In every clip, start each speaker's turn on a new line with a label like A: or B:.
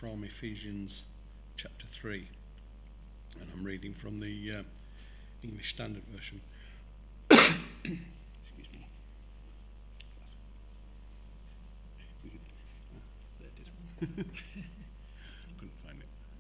A: from Ephesians chapter 3, and I'm reading from the English Standard Version. Excuse me. There it is. Couldn't find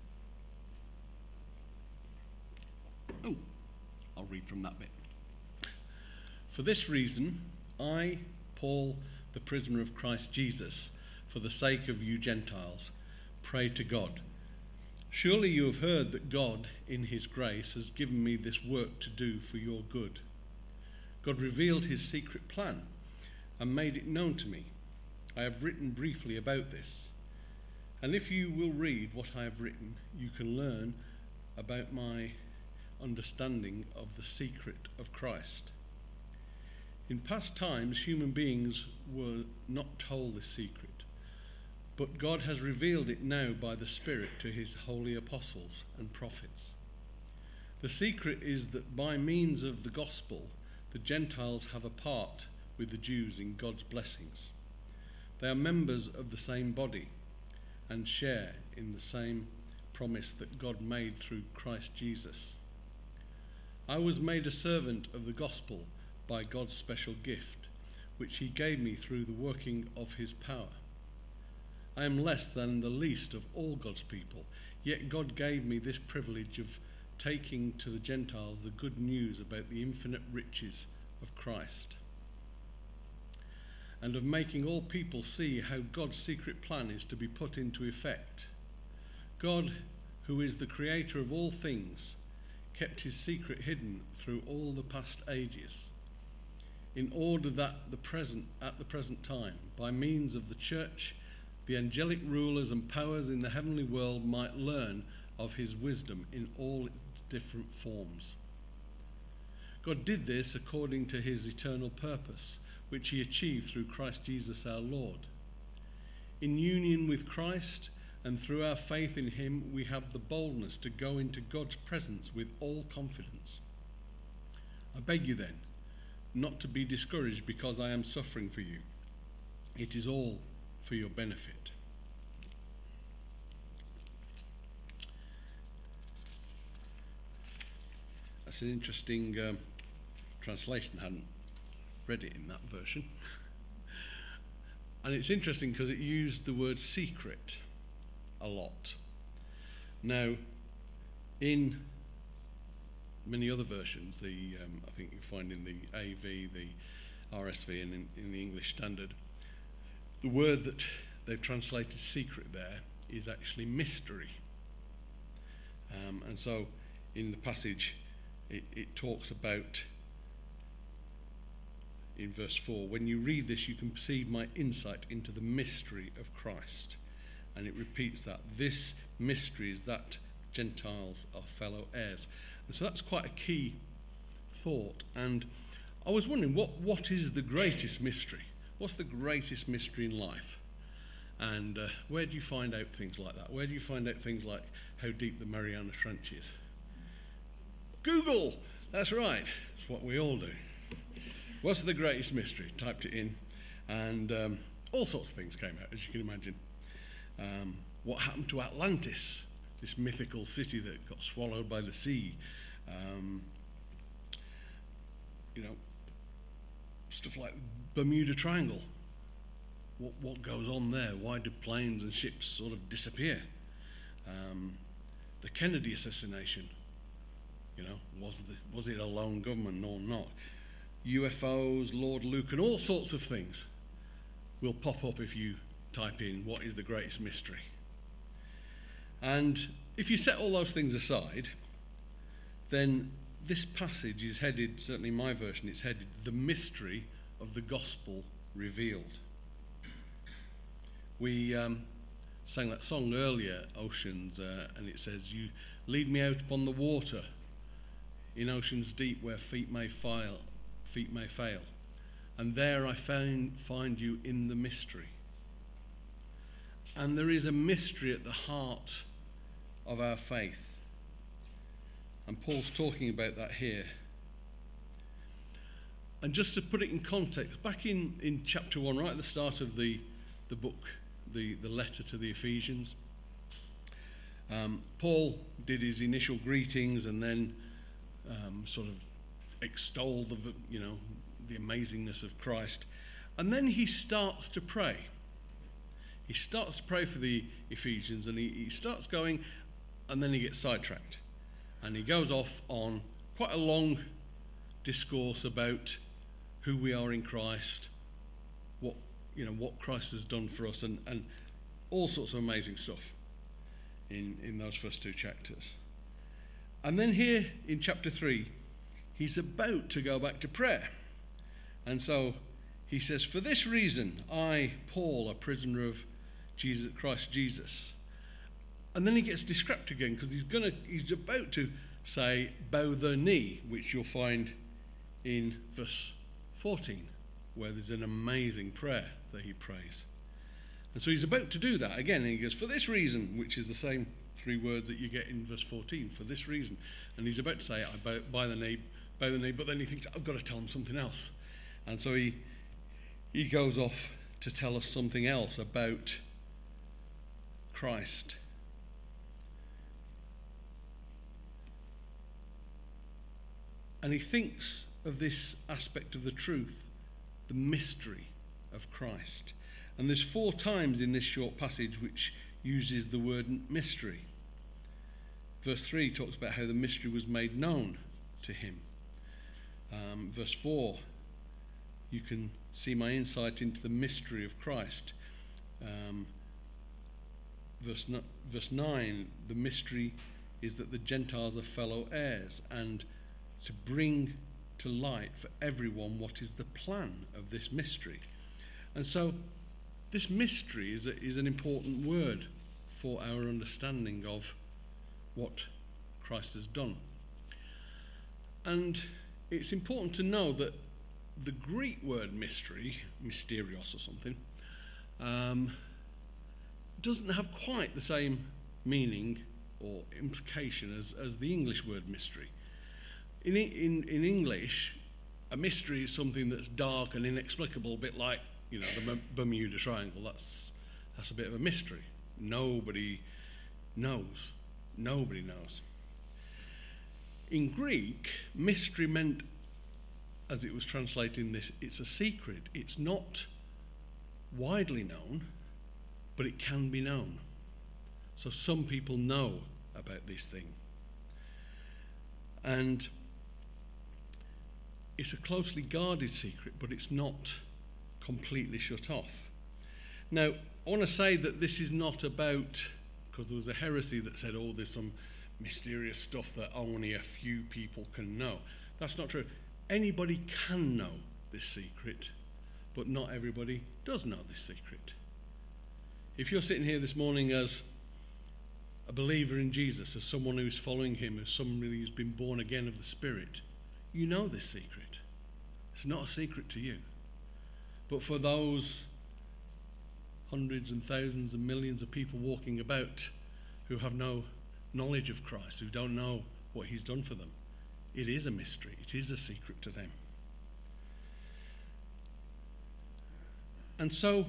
A: it. Oh, I'll read from that bit. For this reason, I, Paul, the prisoner of Christ Jesus, for the sake of you Gentiles, pray to God. Surely you have heard that God, in his grace, has given me this work to do for your good. God revealed his secret plan and made it known to me. I have written briefly about this. And if you will read what I have written, you can learn about my understanding of the secret of Christ. In past times, human beings were not told this secret, but God has revealed it now by the Spirit to his holy apostles and prophets. The secret is that by means of the gospel, the Gentiles have a part with the Jews in God's blessings. They are members of the same body and share in the same promise that God made through Christ Jesus. I was made a servant of the gospel by God's special gift, which he gave me through the working of his power. I am less than the least of all God's people, yet God gave me this privilege of taking to the Gentiles the good news about the infinite riches of Christ, and of making all people see how God's secret plan is to be put into effect. God, who is the creator of all things, kept his secret hidden through all the past ages, in order that at the present time, by means of the church, the angelic rulers and powers in the heavenly world might learn of his wisdom in all its different forms. God did this according to his eternal purpose, which he achieved through Christ Jesus our Lord. In union with Christ and through our faith in him, we have the boldness to go into God's presence with all confidence. I beg you then, not to be discouraged because I am suffering for you. It is all for your benefit. That's an interesting translation. I hadn't read it in that version. And it's interesting because it used the word secret a lot. Now, in many other versions, I think you find in the AV, the RSV, and in the English Standard, the word that they've translated secret there is actually mystery. And so in the passage, it talks about, in verse 4, when you read this, you can perceive my insight into the mystery of Christ. And it repeats that. This mystery is that Gentiles are fellow heirs. And so that's quite a key thought. And I was wondering, what is the greatest mystery? What's the greatest mystery in life? And where do you find out things like that? Where do you find out things like how deep the Mariana Trench is? Google! That's right. It's what we all do. What's the greatest mystery? Typed it in, and all sorts of things came out, as you can imagine. What happened to Atlantis, this mythical city that got swallowed by the sea? Stuff like Bermuda Triangle. What goes on there? Why do planes and ships sort of disappear? The Kennedy assassination. Was it a lone government or not? UFOs, Lord Luke, and all sorts of things will pop up if you type in what is the greatest mystery. And if you set all those things aside, then this passage is headed, certainly in my version, it's headed, the mystery of the gospel revealed. We sang that song earlier, Oceans, and it says, you lead me out upon the water in oceans deep where feet may fail, and there I find you in the mystery. And there is a mystery at the heart of our faith. And Paul's talking about that here. And just to put it in context, back in chapter 1, right at the start of the book, the letter to the Ephesians, Paul did his initial greetings and then sort of extolled the amazingness of Christ. And then he starts to pray. He starts to pray for the Ephesians, and he starts going, and then he gets sidetracked. And he goes off on quite a long discourse about who we are in Christ, what Christ has done for us, and all sorts of amazing stuff in those first two chapters. And then here in chapter 3, he's about to go back to prayer. And so he says, "For this reason, I, Paul, a prisoner of Christ Jesus." And then he gets distracted again because he's about to say, "Bow the knee," which you'll find in verse 14, where there's an amazing prayer that he prays. And so he's about to do that again, and he goes, "For this reason," which is the same three words that you get in verse 14, "for this reason." And he's about to say, "I bow the knee," but then he thinks, "I've got to tell him something else." And so he goes off to tell us something else about Christ. And he thinks of this aspect of the truth, the mystery of Christ. And there's 4 times in this short passage which uses the word mystery. Verse 3 talks about how the mystery was made known to him. Verse 4, you can see my insight into the mystery of Christ. Verse 9, the mystery is that the Gentiles are fellow heirs, and to bring to light for everyone what is the plan of this mystery. And so this mystery is an important word for our understanding of what Christ has done. And it's important to know that the Greek word mystery, mysterios or something, doesn't have quite the same meaning or implication as the English word mystery. In English, a mystery is something that's dark and inexplicable, a bit like, the Bermuda Triangle. That's a bit of a mystery. Nobody knows. Nobody knows. In Greek, mystery meant, as it was translated in this, it's a secret. It's not widely known, but it can be known. So some people know about this thing. And it's a closely guarded secret, but it's not completely shut off. Now, I want to say that this is not about, because there was a heresy that said, there's some mysterious stuff that only a few people can know. That's not true. Anybody can know this secret, but not everybody does know this secret. If you're sitting here this morning as a believer in Jesus, as someone who's following him, as somebody who's been born again of the Spirit, you know this secret. It's not a secret to you. But for those hundreds and thousands and millions of people walking about who have no knowledge of Christ, who don't know what he's done for them, it is a mystery. It is a secret to them. And so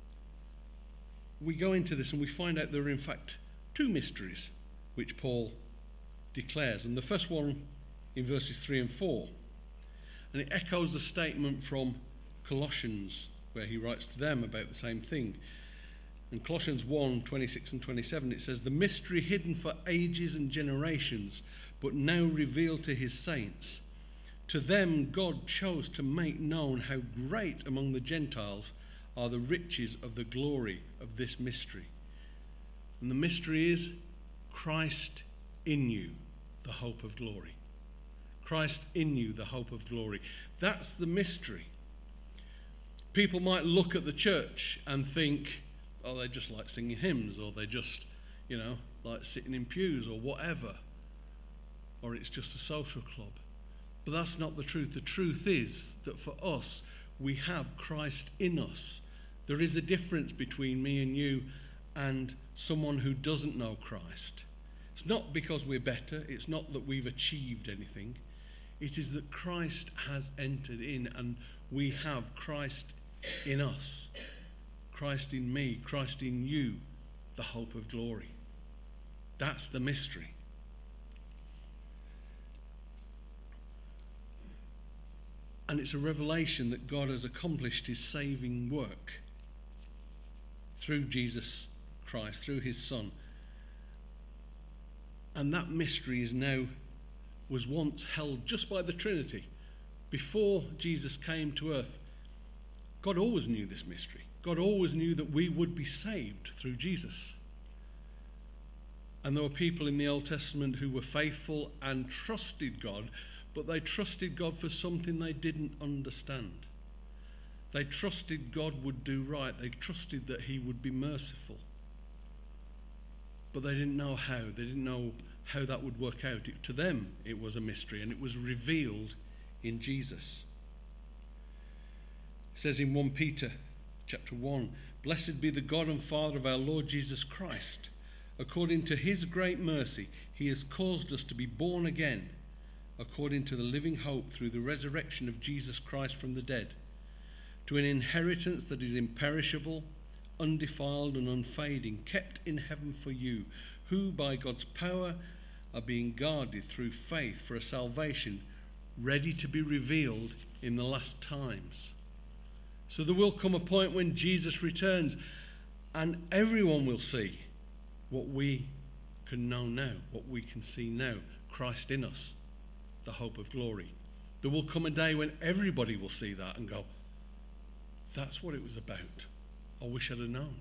A: we go into this and we find out there are in fact 2 mysteries which Paul declares. And the first one in verses 3 and 4. And it echoes the statement from Colossians, where he writes to them about the same thing. In Colossians 1:26 and 27, it says, "The mystery hidden for ages and generations, but now revealed to his saints. To them God chose to make known how great among the Gentiles are the riches of the glory of this mystery." And the mystery is Christ in you, the hope of glory. Christ in you, the hope of glory. That's the mystery. People might look at the church and think, they just like singing hymns, or they just, like sitting in pews or whatever. Or it's just a social club. But that's not the truth. The truth is that for us, we have Christ in us. There is a difference between me and you and someone who doesn't know Christ. It's not because we're better. It's not that we've achieved anything. It is that Christ has entered in, and we have Christ in us. Christ in me, Christ in you, the hope of glory. That's the mystery. And it's a revelation that God has accomplished his saving work through Jesus Christ, through his Son. And that mystery was once held just by the Trinity. Before Jesus came to earth, God always knew this mystery. God always knew that we would be saved through Jesus. And there were people in the Old Testament who were faithful and trusted God, but they trusted God for something they didn't understand. They trusted God would do right. They trusted that he would be merciful. But they didn't know how. They didn't know how that would work out. To them, it was a mystery, and it was revealed in Jesus. It says in 1 Peter chapter 1, "Blessed be the God and Father of our Lord Jesus Christ. According to his great mercy, he has caused us to be born again, according to the living hope through the resurrection of Jesus Christ from the dead, to an inheritance that is imperishable, undefiled and unfading, kept in heaven for you, who by God's power are being guarded through faith for a salvation ready to be revealed in the last times." So there will come a point when Jesus returns and everyone will see what we can know now, what we can see now, Christ in us, the hope of glory. There will come a day when everybody will see that and go, that's what it was about. I wish I'd have known.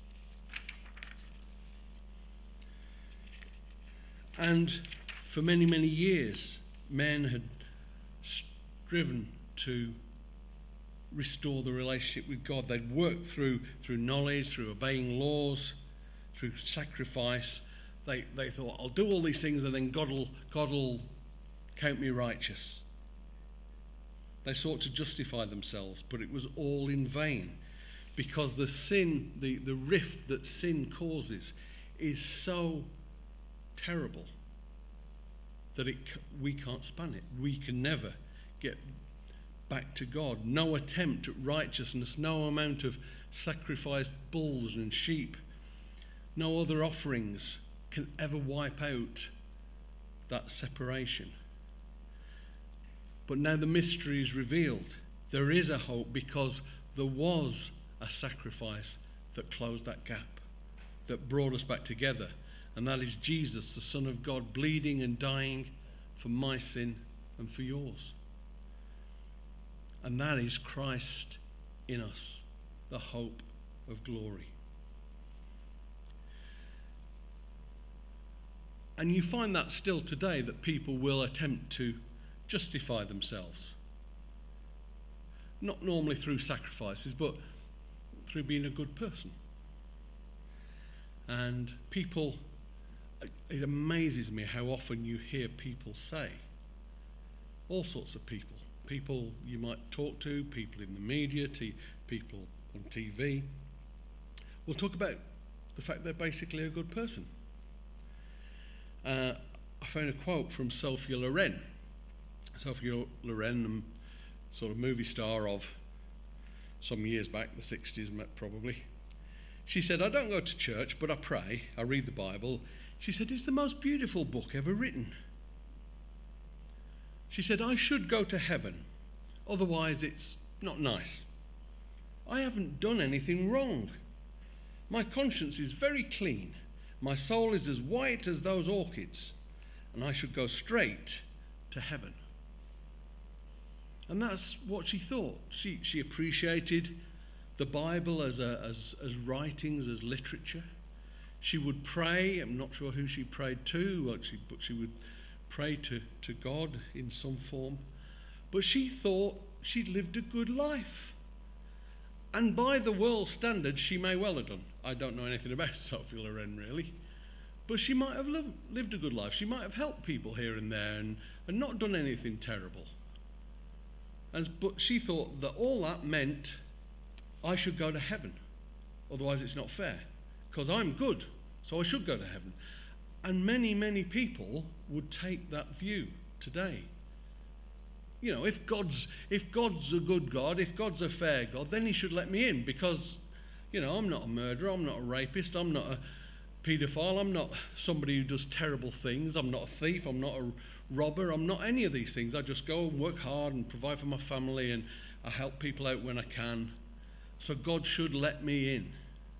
A: And for many, many years, men had striven to restore the relationship with God. They'd worked through knowledge, through obeying laws, through sacrifice. They thought, I'll do all these things and then God will count me righteous. They sought to justify themselves, but it was all in vain, because the sin, the rift that sin causes is so terrible that we can't span it. We can never get back to God. No attempt at righteousness, no amount of sacrificed bulls and sheep, no other offerings can ever wipe out that separation. But now the mystery is revealed. There is a hope, because there was a sacrifice that closed that gap, that brought us back together. And that is Jesus, the Son of God, bleeding and dying for my sin and for yours. And that is Christ in us, the hope of glory. And you find that still today, that people will attempt to justify themselves. Not normally through sacrifices, but through being a good person. And people, it amazes me how often you hear people say, all sorts of people you might talk to, people in the media, people on TV, will talk about the fact they're basically a good person. I found a quote from Sophia Loren. Sophia Loren, sort of movie star of some years back, the 60s probably. She said, "I don't go to church, but I pray, I read the Bible." She said, "It's the most beautiful book ever written." She said, "I should go to heaven, otherwise it's not nice. I haven't done anything wrong. My conscience is very clean. My soul is as white as those orchids, and I should go straight to heaven." And that's what she thought. She appreciated the Bible as writings, as literature. She would pray. I'm not sure who she prayed to, but she would pray to God in some form. But she thought she'd lived a good life. And by the world's standards, she may well have done. I don't know anything about Sophia Loren, really. But she might have lived a good life. She might have helped people here and there and not done anything terrible. But she thought that all that meant I should go to heaven. Otherwise it's not fair. Because I'm good, so I should go to heaven. And many, many people would take that view today. You know, if God's a good God, if God's a fair God, then he should let me in, because, you know, I'm not a murderer, I'm not a rapist, I'm not paedophile, I'm not somebody who does terrible things, I'm not a thief, I'm not a robber, I'm not any of these things. I just go and work hard and provide for my family, and I help people out when I can. So God should let me in.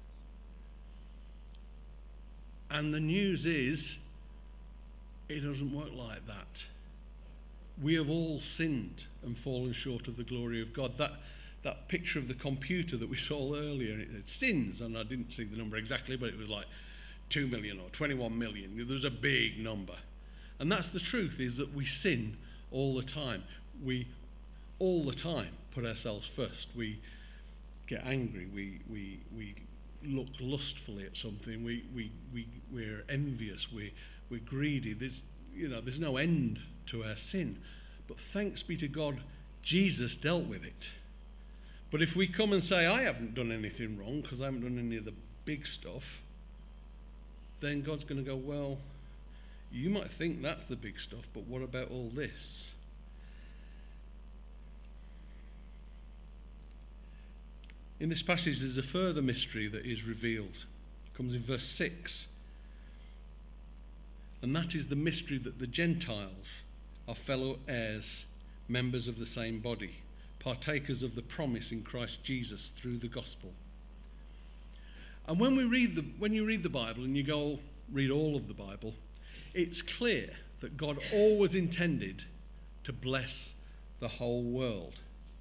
A: And the news is, it doesn't work like that. We have all sinned and fallen short of the glory of God. That picture of the computer that we saw earlier, it sins, and I didn't see the number exactly, but it was like 2 million or 21 million. There's a big number. And that's the truth, is that we sin all the time. We all the time put ourselves first. We get angry. We look lustfully at something. We're envious. We're greedy. There's no end to our sin. But thanks be to God, Jesus dealt with it. But if we come and say, I haven't done anything wrong because I haven't done any of the big stuff, then God's going to go, well, you might think that's the big stuff, but what about all this? In this passage, there's a further mystery that is revealed. It comes in verse 6. And that is the mystery that the Gentiles are fellow heirs, members of the same body, partakers of the promise in Christ Jesus through the gospel. And when you read the Bible and you go read all of the Bible, it's clear that God always intended to bless the whole world.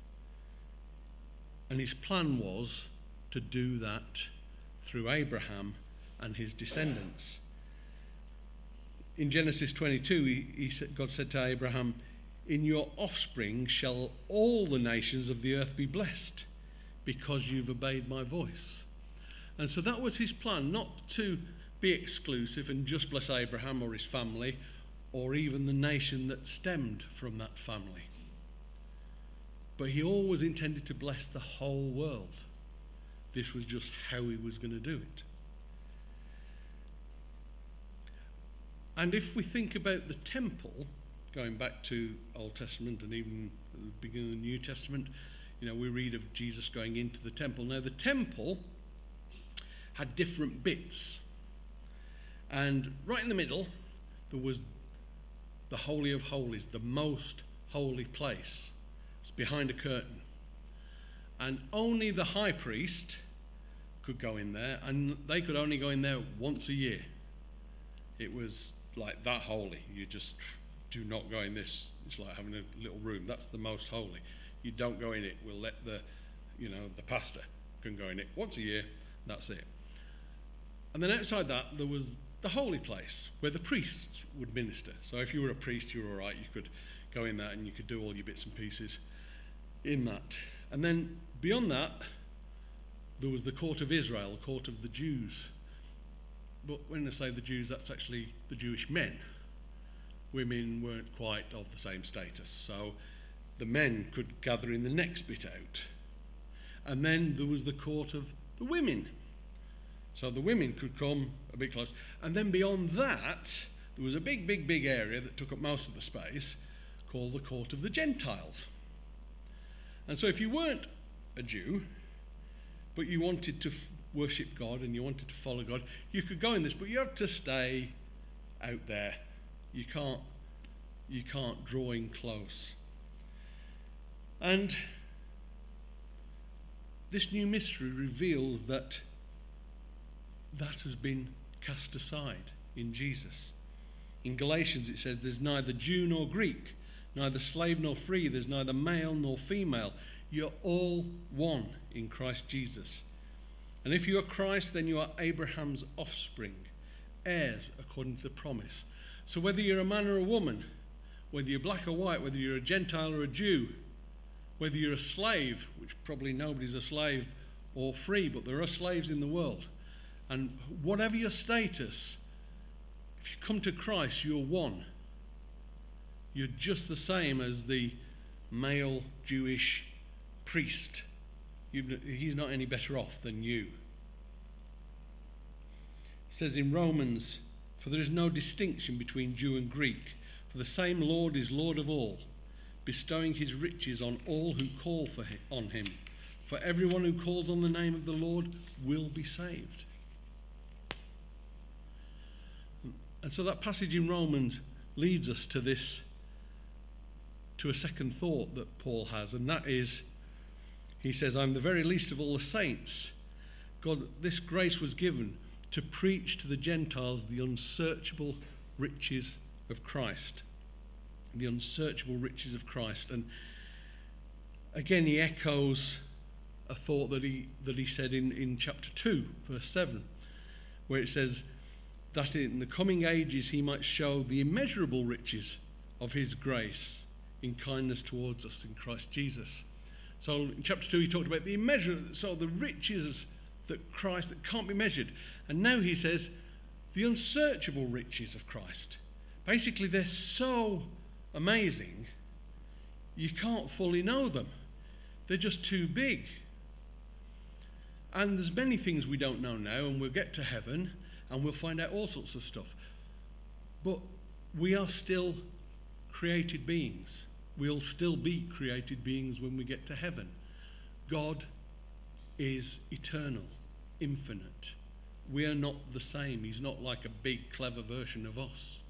A: And his plan was to do that through Abraham and his descendants. In Genesis 22, God said to Abraham, in your offspring shall all the nations of the earth be blessed, because you've obeyed my voice. And so that was his plan, not to be exclusive and just bless Abraham or his family, or even the nation that stemmed from that family. But he always intended to bless the whole world. This was just how he was going to do it. And if we think about the temple, going back to Old Testament and even at the beginning of the New Testament, we read of Jesus going into the temple. Now, the temple had different bits. And right in the middle, there was the Holy of Holies, the most holy place. It's behind a curtain. And only the high priest could go in there, and they could only go in there once a year. It was like that holy. You just do not go in this. It's like having a little room. That's the most holy. You don't go in it. We'll let the pastor can go in it once a year. That's it. And then outside that, there was the holy place where the priests would minister. So if you were a priest, you were all right. You could go in that and you could do all your bits and pieces in that. And then beyond that, there was the court of Israel, the court of the Jews. But when I say the Jews, that's actually the Jewish men. Women weren't quite of the same status. So the men could gather in the next bit out. And then there was the court of the women. So the women could come a bit close. And then beyond that, there was a big area that took up most of the space called the court of the Gentiles. And so if you weren't a Jew, but you wanted to worship God and you wanted to follow God, you could go in this, but you have to stay out there. You can't draw in close. And this new mystery reveals that has been cast aside in Jesus. In Galatians it says, there's neither Jew nor Greek, neither slave nor free, there's neither male nor female. You're all one in Christ Jesus. And if you are Christ, then you are Abraham's offspring, heirs according to the promise. So whether you're a man or a woman, whether you're black or white, whether you're a Gentile or a Jew, whether you're a slave, which probably nobody's a slave, or free, but there are slaves in the world. And whatever your status, if you come to Christ, you're one. You're just the same as the male Jewish priest. He's not any better off than you. It says in Romans, for there is no distinction between Jew and Greek, for the same Lord is Lord of all, bestowing his riches on all who call on him. For everyone who calls on the name of the Lord will be saved. And so that passage in Romans leads us to this, to a second thought that Paul has, and that is, he says, I'm the very least of all the saints. God, this grace was given to preach to the Gentiles the unsearchable riches of Christ. The unsearchable riches of Christ. And again, he echoes a thought that he said in chapter 2, verse 7, where it says that in the coming ages he might show the immeasurable riches of his grace in kindness towards us in Christ Jesus. So in chapter 2 he talked about the immeasurable, so the riches that Christ that can't be measured. And now he says the unsearchable riches of Christ. Basically, they're so amazing you can't fully know them. They're just too big. And there's many things we don't know now, and we'll get to heaven and we'll find out all sorts of stuff. But we are still created beings. We'll still be created beings when we get to heaven. God is eternal, infinite. We are not the same. He's not like a big, clever version of us.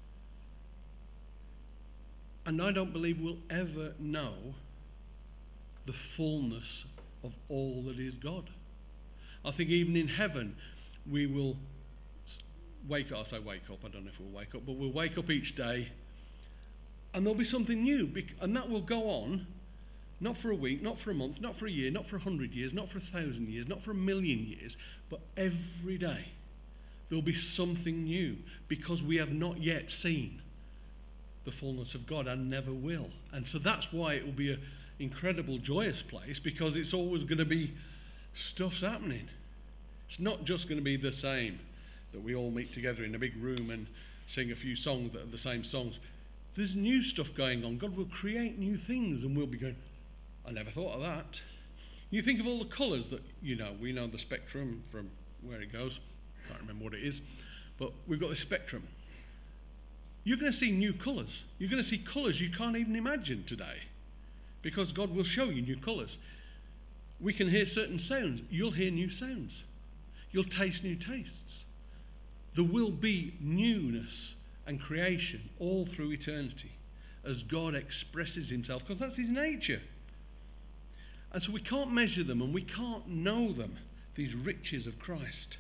A: And I don't believe we'll ever know the fullness of all that is God. I think even in heaven, we will wake up. I say wake up, I don't know if we'll wake up, but we'll wake up each day and there'll be something new. And that will go on, not for a week, not for a month, not for a year, not for 100 years, not for 1,000 years, not for 1,000,000 years, but every day there'll be something new because we have not yet seen the fullness of God and never will. And so that's why it will be an incredible, joyous place, because it's always going to be stuff's happening. It's not just going to be the same, that we all meet together in a big room and sing a few songs that are the same songs. There's new stuff going on. God will create new things and we'll be going, I never thought of that. You think of all the colours that, we know the spectrum from where it goes. Can't remember what it is. But we've got the spectrum. You're going to see new colours. You're going to see colours you can't even imagine today, because God will show you new colours. We can hear certain sounds. You'll hear new sounds. You'll taste new tastes. There will be newness and creation all through eternity as God expresses himself, because that's his nature. And so we can't measure them and we can't know them, these riches of Christ.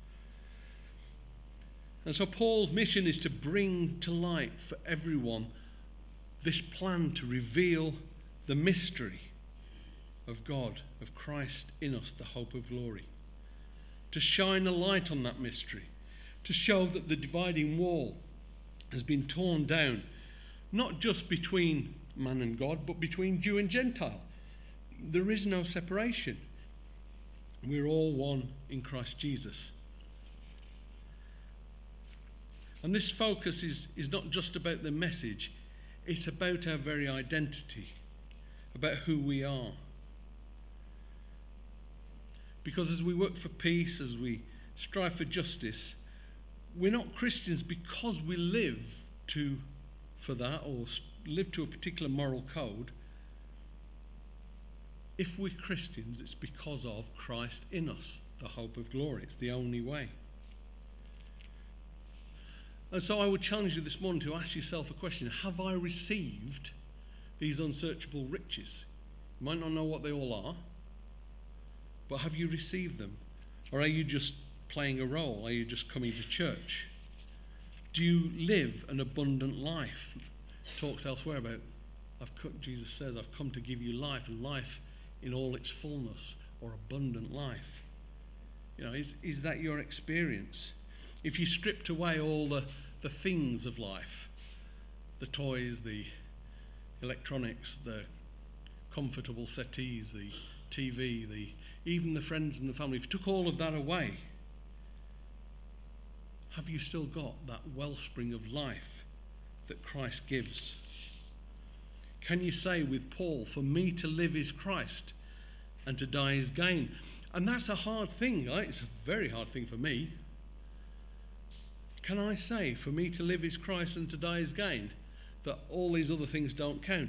A: And so Paul's mission is to bring to light for everyone this plan to reveal the mystery of God, of Christ in us, the hope of glory. To shine a light on that mystery, to show that the dividing wall has been torn down, not just between man and God, but between Jew and Gentile. There is no separation. We're all one in Christ Jesus. And this focus is not just about the message, it's about our very identity, about who we are. Because as we work for peace, as we strive for justice, we're not Christians because we live for that or live to a particular moral code. If we're Christians, it's because of Christ in us, the hope of glory. It's the only way. And so I would challenge you this morning to ask yourself a question. Have I received these unsearchable riches? You might not know what they all are, but have you received them? Or are you just playing a role? Are you just coming to church? Do you live an abundant life? Talks elsewhere about, Jesus says, I've come to give you life, and life in all its fullness, or abundant life. Is that your experience? If you stripped away all the things of life, the toys, the electronics, the comfortable settees, the TV, even the friends and the family, if you took all of that away, have you still got that wellspring of life that Christ gives? Can you say with Paul, for me to live is Christ and to die is gain? And that's a hard thing, right? It's a very hard thing for me. Can I say, for me to live is Christ and to die is gain? That all these other things don't count.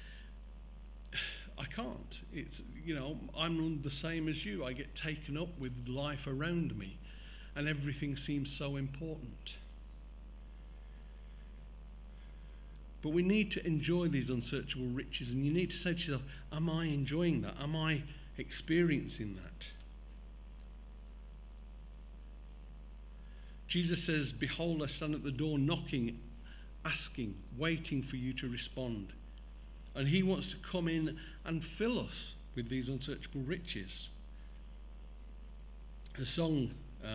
A: I can't. I'm the same as you. I get taken up with life around me and everything seems so important. But we need to enjoy these unsearchable riches, and you need to say to yourself, am I enjoying that? Am I experiencing that? Jesus says, behold, I stand at the door knocking, asking, waiting for you to respond. And he wants to come in and fill us with these unsearchable riches. A song,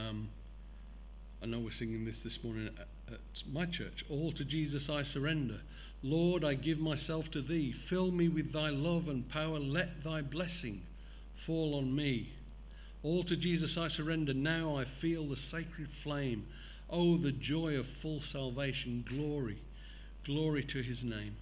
A: I know we're singing this morning at my church, all to Jesus I surrender. Lord, I give myself to thee. Fill me with thy love and power. Let thy blessing fall on me. All to Jesus I surrender. Now I feel the sacred flame. Oh, the joy of full salvation. Glory, glory to his name.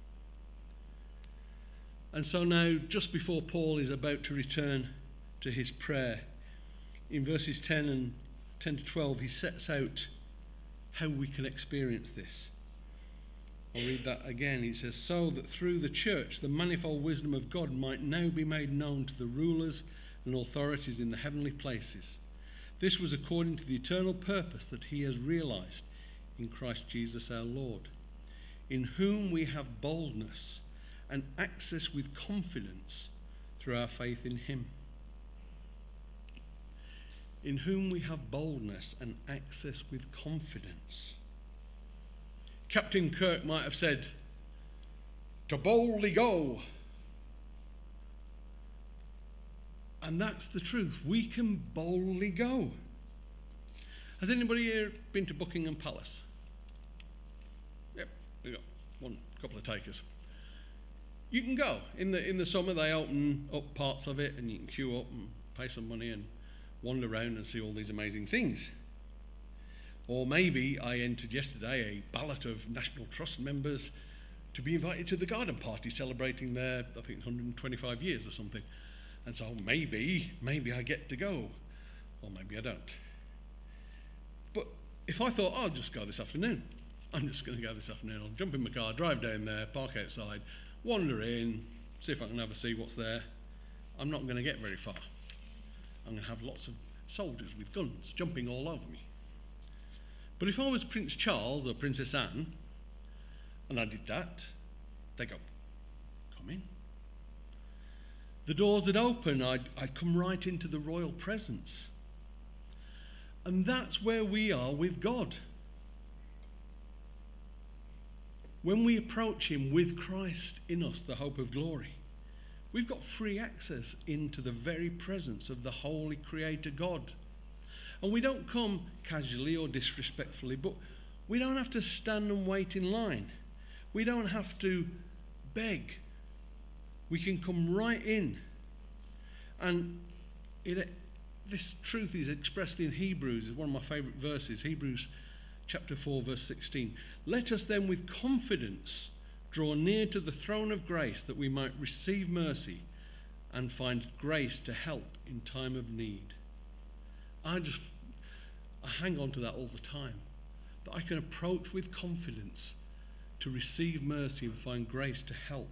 A: And so now, just before Paul is about to return to his prayer, in verses 10 to 12, he sets out how we can experience this. I'll read that again. It says, so that through the church the manifold wisdom of God might now be made known to the rulers and authorities in the heavenly places. This was according to the eternal purpose that he has realized in Christ Jesus our Lord, in whom we have boldness and access with confidence through our faith in him. In whom we have boldness and access with confidence. Captain Kirk might have said, to boldly go. And that's the truth. We can boldly go. Has anybody here been to Buckingham Palace? Yep, we've got couple of takers. You can go. In the summer they open up parts of it and you can queue up and pay some money and wander around and see all these amazing things. Or maybe I entered yesterday a ballot of National Trust members to be invited to the garden party celebrating their, I think, 125 years or something. And so maybe I get to go, or maybe I don't. But if I thought, I'll just go this afternoon, I'm just going to go this afternoon, I'll jump in my car, drive down there, park outside, wander in, see if I can have a see what's there, I'm not going to get very far. I'm going to have lots of soldiers with guns jumping all over me. But if I was Prince Charles or Princess Anne, and I did that, they go, come in. The doors would open, I'd come right into the royal presence. And that's where we are with God. When we approach him with Christ in us, the hope of glory, we've got free access into the very presence of the holy Creator God. And we don't come casually or disrespectfully, but we don't have to stand and wait in line. We don't have to beg. We can come right in. And this truth is expressed in Hebrews. It's one of my favourite verses, Hebrews chapter 4, verse 16. Let us then with confidence draw near to the throne of grace that we might receive mercy and find grace to help in time of need. I hang on to that all the time. That I can approach with confidence to receive mercy and find grace to help.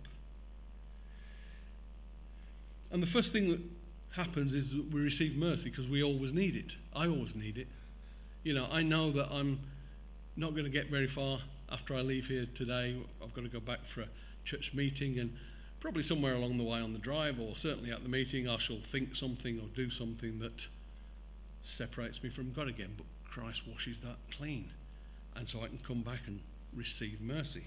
A: And the first thing that happens is that we receive mercy because we always need it. I always need it. You know, I know that I'm not going to get very far after I leave here today. I've got to go back for a church meeting, and probably somewhere along the way on the drive, or certainly at the meeting, I shall think something or do something that separates me from God again. But Christ washes that clean, and so I can come back and receive mercy.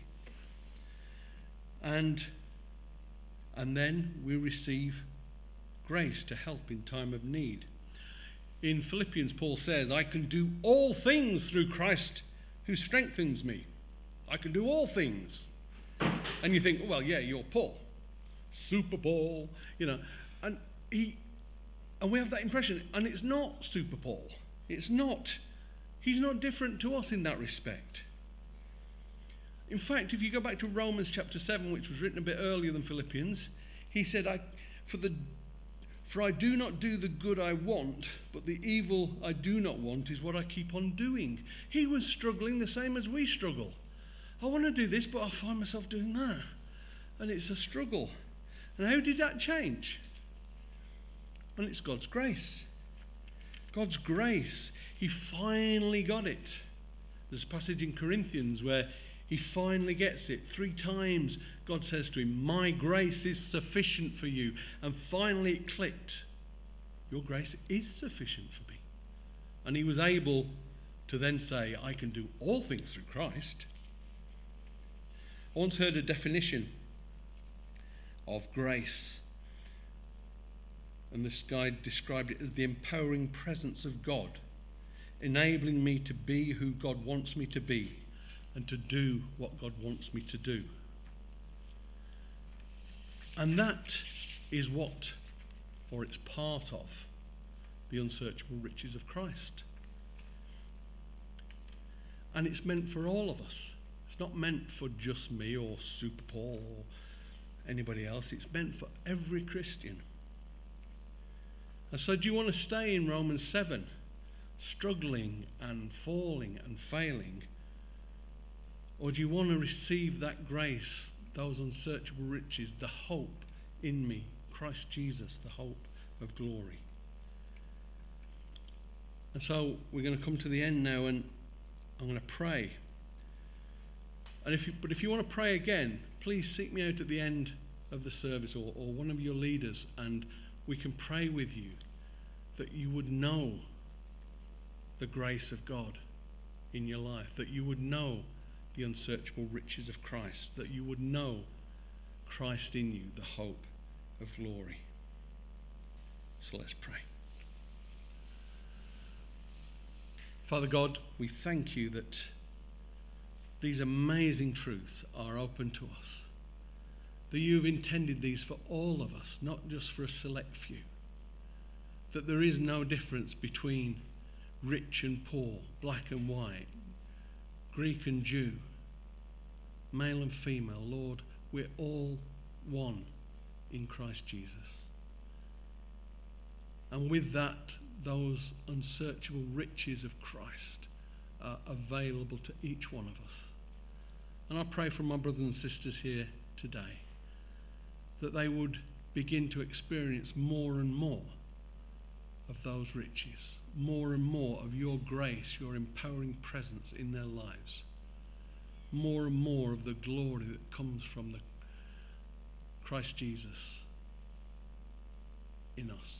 A: And then we receive grace to help in time of need. In Philippians, Paul says, I can do all things through Christ who strengthens me. I can do all things. And you think, well, yeah, you're Paul. Super Paul, you know. And we have that impression. And it's not Super Paul. It's not. He's not different to us in that respect. In fact, if you go back to Romans chapter 7, which was written a bit earlier than Philippians, he said, For I do not do the good I want, but the evil I do not want is what I keep on doing. He was struggling the same as we struggle. I want to do this, but I find myself doing that. And it's a struggle. And how did that change? And it's God's grace. God's grace. He finally got it. There's a passage in Corinthians where He finally gets it. 3 times God says to him, my grace is sufficient for you. And finally it clicked. Your grace is sufficient for me. And he was able to then say, I can do all things through Christ. I once heard a definition of grace. And this guy described it as the empowering presence of God, enabling me to be who God wants me to be and to do what God wants me to do. And that is what, or it's part of, the unsearchable riches of Christ. And it's meant for all of us. It's not meant for just me or Super Paul or anybody else. It's meant for every Christian. And so do you want to stay in Romans 7, struggling and falling and failing? Or do you want to receive that grace, those unsearchable riches, the hope in me, Christ Jesus, the hope of glory? And so we're going to come to the end now, and I'm going to pray. And if you want to pray again, please seek me out at the end of the service, or one of your leaders, and we can pray with you that you would know the grace of God in your life, that you would know the unsearchable riches of Christ, that you would know Christ in you, the hope of glory. So let's pray. Father God, we thank you that these amazing truths are open to us, that you've intended these for all of us, not just for a select few, that there is no difference between rich and poor, black and white, Greek and Jew, male and female. Lord, we're all one in Christ Jesus. And with that, those unsearchable riches of Christ are available to each one of us. And I pray for my brothers and sisters here today that they would begin to experience more and more of those riches, more and more of your grace, your empowering presence in their lives, more and more of the glory that comes from the Christ Jesus in us.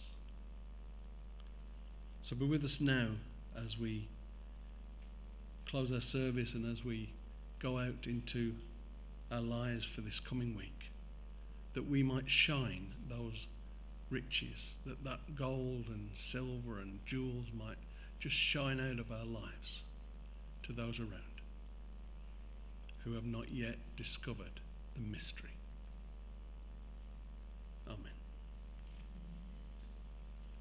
A: So be with us now as we close our service and as we go out into our lives for this coming week, that we might shine those riches, that gold and silver and jewels might just shine out of our lives to those around who have not yet discovered the mystery